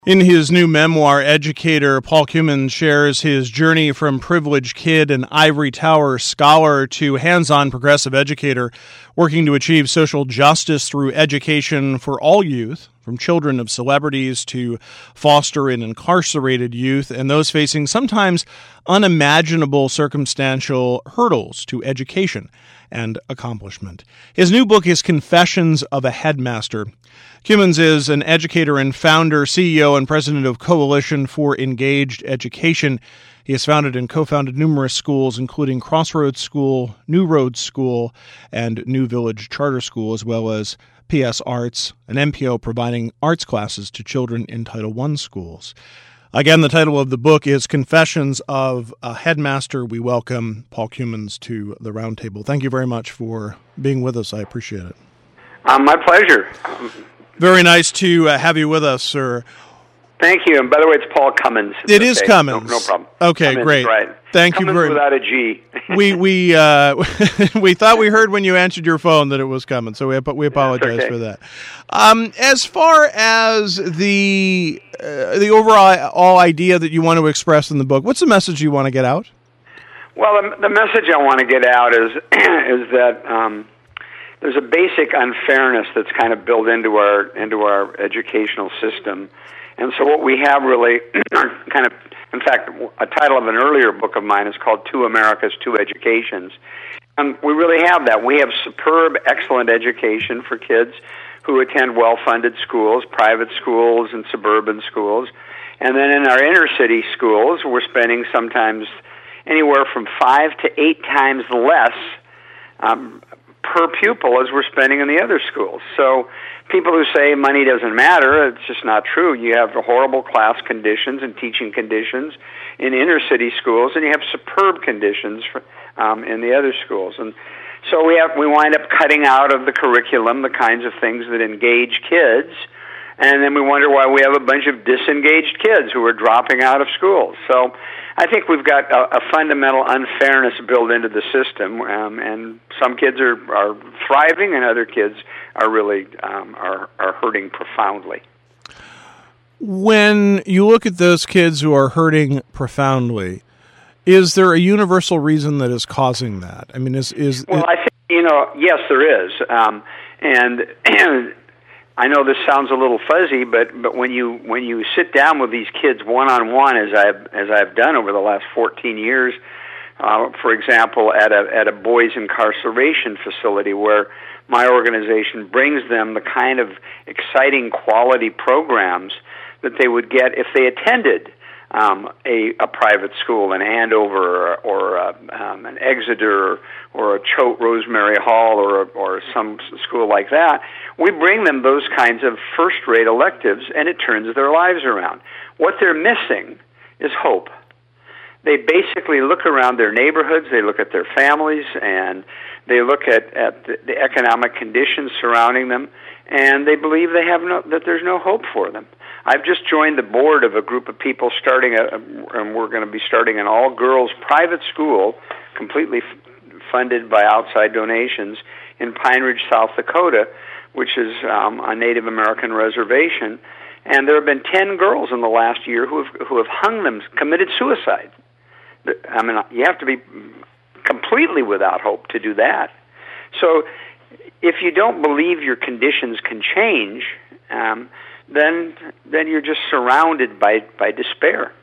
In his new memoir, educator Paul Cummins shares his journey from privileged kid and ivory tower scholar to hands-on progressive educator, working to achieve social justice through education for all youth, from children of celebrities to foster and incarcerated youth, and those facing sometimes unimaginable circumstantial hurdles to education and accomplishment. His new book is Confessions of a Headmaster. Cummins is an educator and founder, CEO, and president of Coalition for Engaged Education. He has founded and co-founded numerous schools, including Crossroads School, New Roads School, and New Village Charter School, as well as PS Arts, an NPO providing arts classes to children in Title I schools. Again, the title of the book is Confessions of a Headmaster. We welcome Paul Cummins to the roundtable. Thank you very much for being with us. I appreciate it. My pleasure. Very nice to have you with us, sir. Thank you. And by the way, it's Paul Cummins. It is Cummins. No problem. Okay, Cummins, great. Right. Thank Cummins you very much. Without a G. We thought we heard when you answered your phone that it was Cummins, so we apologize for that. As far as the overall idea that you want to express in the book, what's the message you want to get out? Well, the message I want to get out is that there's a basic unfairness that's kind of built into our educational system. And so what we have really kind of, in fact, a title of an earlier book of mine is called Two Americas, Two Educations. And we really have that. We have superb, excellent education for kids who attend well-funded schools, private schools and suburban schools. And then in our inner-city schools, we're spending sometimes anywhere from 5 to 8 times less per pupil as we're spending in the other schools. So people who say money doesn't matter, it's just not true. You have horrible class conditions and teaching conditions in inner city schools, and you have superb conditions in the other schools. And so we wind up cutting out of the curriculum the kinds of things that engage kids, and then we wonder why we have a bunch of disengaged kids who are dropping out of schools. So I think we've got a fundamental unfairness built into the system, and some kids are thriving, and other kids are really are hurting profoundly. When you look at those kids who are hurting profoundly, is there a universal reason that is causing that? I mean, well, I think yes, there is, and I know this sounds a little fuzzy, but when you sit down with these kids one-on-one, as I've done over the last 14 years, for example, at a boys' incarceration facility where my organization brings them the kind of exciting quality programs that they would get if they attended a private school in Andover or an Exeter or a Choate Rosemary Hall or some school like that. We bring them those kinds of first-rate electives, and it turns their lives around. What they're missing is hope. They basically look around their neighborhoods, they look at their families, and they look at the economic conditions surrounding them, and they believe that there's no hope for them. I've just joined the board of a group of people and we're going to be starting an all-girls private school, completely funded by outside donations, in Pine Ridge, South Dakota, which is a Native American reservation. And there have been 10 girls in the last year who have committed suicide. I mean, you have to be completely without hope to do that. So if you don't believe your conditions can change, then you're just surrounded by despair.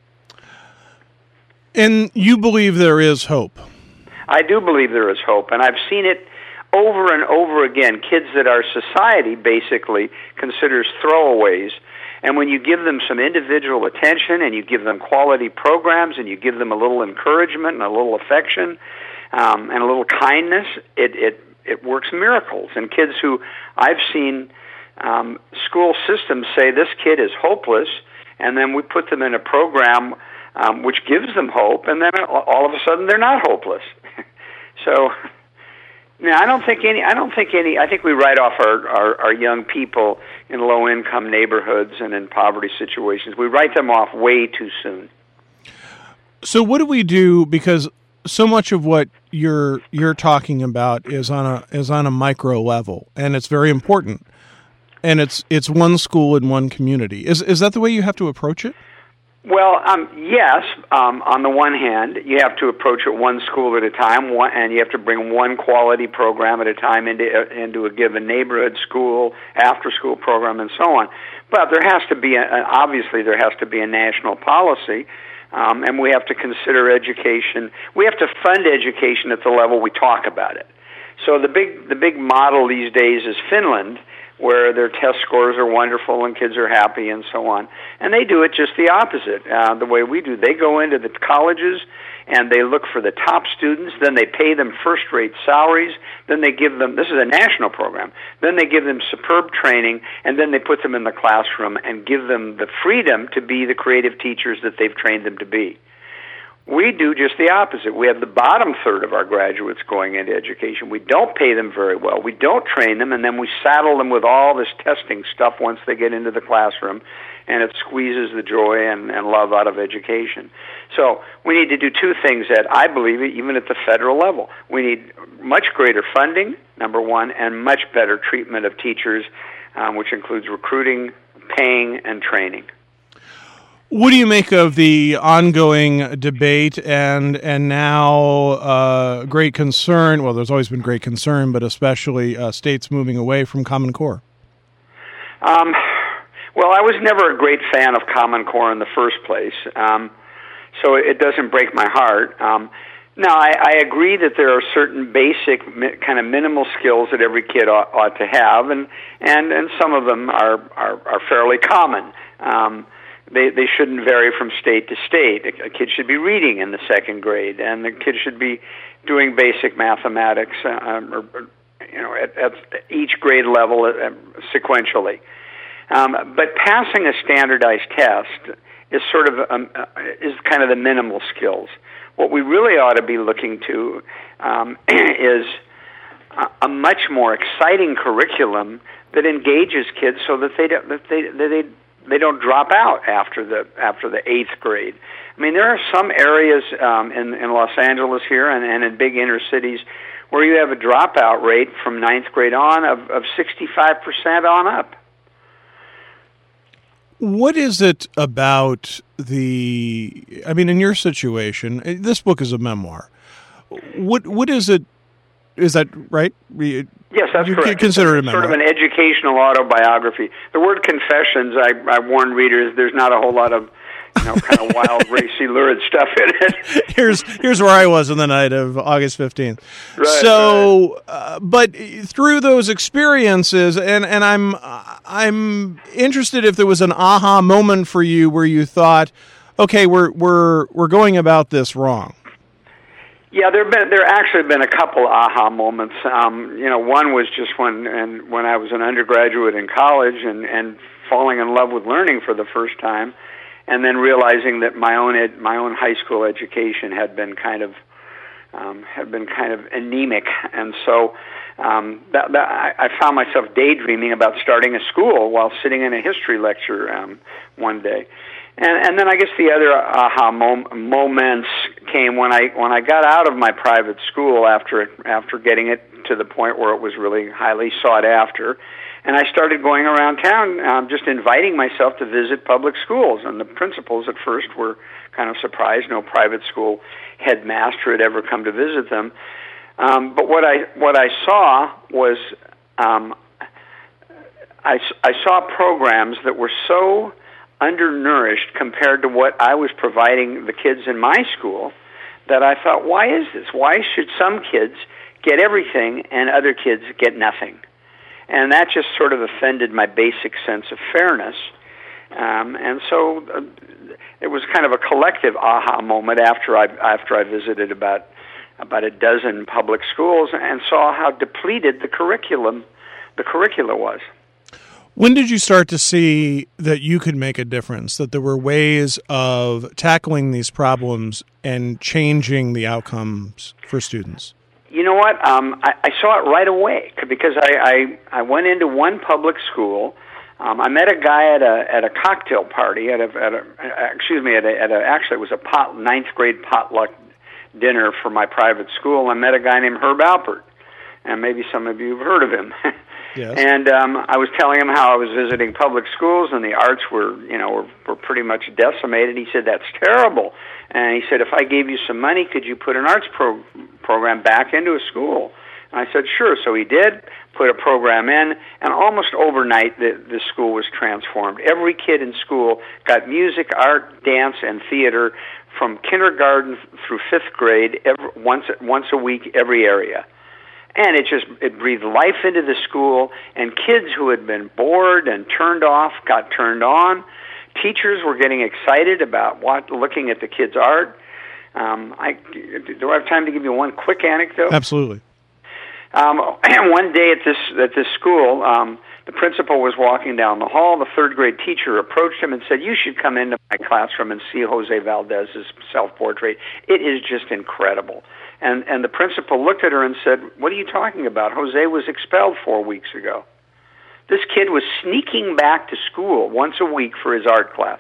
And you believe there is hope? I do believe there is hope, and I've seen it over and over again. Kids that our society basically considers throwaways, and when you give them some individual attention and you give them quality programs and you give them a little encouragement and a little affection and a little kindness, it works miracles. And kids who I've seen school systems say this kid is hopeless, and then we put them in a program which gives them hope, and then all of a sudden they're not hopeless. So, I think we write off our young people in low-income neighborhoods and in poverty situations. We write them off way too soon. So what do we do? Because so much of what you're talking about is on a micro level, and it's very important. And it's one school in one community. Is that the way you have to approach it? Well, yes. On the one hand, you have to approach it one school at a time, and you have to bring one quality program at a time into a given neighborhood school, after-school program, and so on. But there has to be, obviously, there has to be a national policy, and we have to consider education. We have to fund education at the level we talk about it. So the big model these days is Finland, where their test scores are wonderful and kids are happy and so on. And they do it just the opposite, the way we do. They go into the colleges and they look for the top students, then they pay them first-rate salaries, then they give them, this is a national program, then they give them superb training, and then they put them in the classroom and give them the freedom to be the creative teachers that they've trained them to be. We do just the opposite. We have the bottom third of our graduates going into education. We don't pay them very well. We don't train them, and then we saddle them with all this testing stuff once they get into the classroom, and it squeezes the joy and love out of education. So we need to do two things that I believe, even at the federal level. We need much greater funding, number one, and much better treatment of teachers, which includes recruiting, paying, and training. What do you make of the ongoing debate and now great concern? Well, there's always been great concern, but especially states moving away from Common Core. Well, I was never a great fan of Common Core in the first place, so it doesn't break my heart. Now, I agree that there are certain basic kind of minimal skills that every kid ought to have, and some of them are fairly common. They shouldn't vary from state to state. A kid should be reading in the second grade, and the kid should be doing basic mathematics, at each grade level sequentially. But passing a standardized test is sort of is kind of the minimal skills. What we really ought to be looking to is a much more exciting curriculum that engages kids so that they don't drop out after the eighth grade. I mean, there are some areas in Los Angeles here and in big inner cities where you have a dropout rate from ninth grade on of 65% on up. What is it about in your situation, this book is a memoir. What is it? Is that right? Yes, that's correct. Consider it a memoir. Sort of an educational autobiography. The word confessions, I warn readers, there's not a whole lot of kind of wild, racy, lurid stuff in it. Here's where I was on the night of August 15th. Right, so, right. But through those experiences, and I'm interested if there was an aha moment for you where you thought, okay, we're going about this wrong. Yeah, there actually been a couple aha moments. One was just when I was an undergraduate in college and falling in love with learning for the first time, and then realizing that my own high school education had been kind of anemic, and so I found myself daydreaming about starting a school while sitting in a history lecture one day. And then I guess the other aha moments came when I got out of my private school after getting it to the point where it was really highly sought after, and I started going around town just inviting myself to visit public schools. And the principals at first were kind of surprised. No private school headmaster had ever come to visit them. But what I saw was I saw programs that were so undernourished compared to what I was providing the kids in my school that I thought, why is this? Why should some kids get everything and other kids get nothing? And that just sort of offended my basic sense of fairness. And so it was kind of a collective aha moment after I visited about a dozen public schools and saw how depleted the curricula was. When did you start to see that you could make a difference, that there were ways of tackling these problems and changing the outcomes for students? You know what? I saw it right away because I went into one public school. I met a guy at a cocktail party actually it was a ninth grade potluck dinner for my private school. I met a guy named Herb Alpert, and maybe some of you have heard of him. Yes. And I was telling him how I was visiting public schools and the arts were pretty much decimated. He said, "That's terrible." And he said, "If I gave you some money, could you put an arts program back into a school?" And I said, "Sure." So he did, put a program in, and almost overnight the school was transformed. Every kid in school got music, art, dance, and theater from kindergarten through 5th grade, once a week, every area. And it breathed life into the school, and kids who had been bored and turned off got turned on. Teachers were getting excited about looking at the kids' art. Do I have time to give you one quick anecdote? Absolutely. One day at this school, the principal was walking down the hall. The 3rd grade teacher approached him and said, "You should come into my classroom and see Jose Valdez's self-portrait. It is just incredible." And the principal looked at her and said, "What are you talking about? Jose was expelled 4 weeks ago." This kid was sneaking back to school once a week for his art class.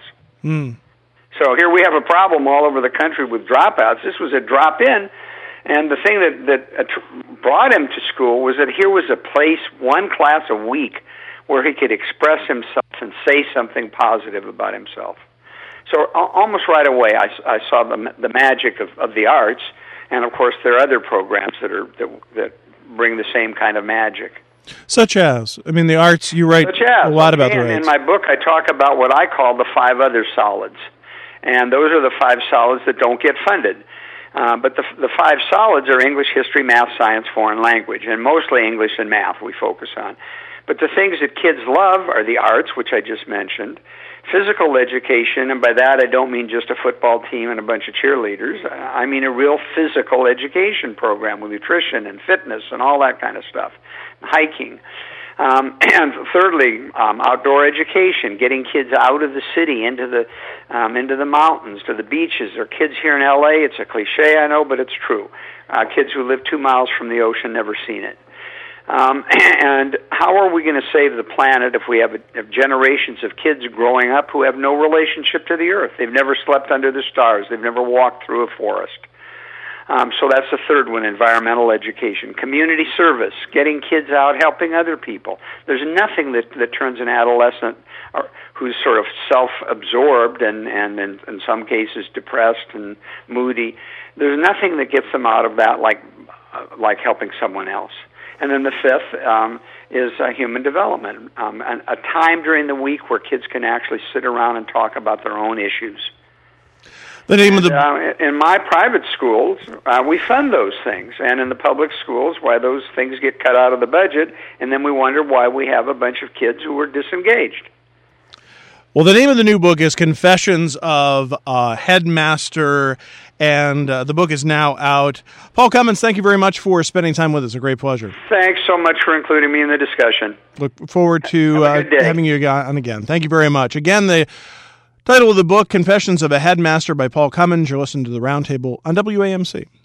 So here we have a problem all over the country with dropouts. This was a drop-in, and the thing that brought him to school was that here was a place, one class a week, where he could express himself and say something positive about himself. So almost right away, I saw the magic of the arts. And of course, there are other programs that bring the same kind of magic. Such as, the arts. You write a lot about the arts. In my book, I talk about what I call the 5 other solids, and those are the 5 solids that don't get funded. But the 5 solids are English, history, math, science, foreign language, and mostly English and math we focus on. But the things that kids love are the arts, which I just mentioned, physical education, and by that I don't mean just a football team and a bunch of cheerleaders. I mean a real physical education program with nutrition and fitness and all that kind of stuff, hiking. And thirdly, outdoor education, getting kids out of the city into the mountains, to the beaches. There are kids here in L.A., it's a cliche, I know, but it's true. Kids who live 2 miles from the ocean, never seen it. And how are we going to save the planet if we have generations of kids growing up who have no relationship to the earth? They've never slept under the stars. They've never walked through a forest. So that's the third one, environmental education. Community service, getting kids out, helping other people. There's nothing that turns an adolescent who's sort of self-absorbed and in some cases depressed and moody. There's nothing that gets them out of that like helping someone else. And then the 5th is human development, a time during the week where kids can actually sit around and talk about their own issues. The name of the in my private schools, we fund those things, and in the public schools, why those things get cut out of the budget, and then we wonder why we have a bunch of kids who are disengaged. Well, the name of the new book is Confessions of a Headmaster, and the book is now out. Paul Cummins, thank you very much for spending time with us. A great pleasure. Thanks so much for including me in the discussion. Look forward to having you on again. Thank you very much. Again, the title of the book, Confessions of a Headmaster by Paul Cummins. You're listening to The Roundtable on WAMC.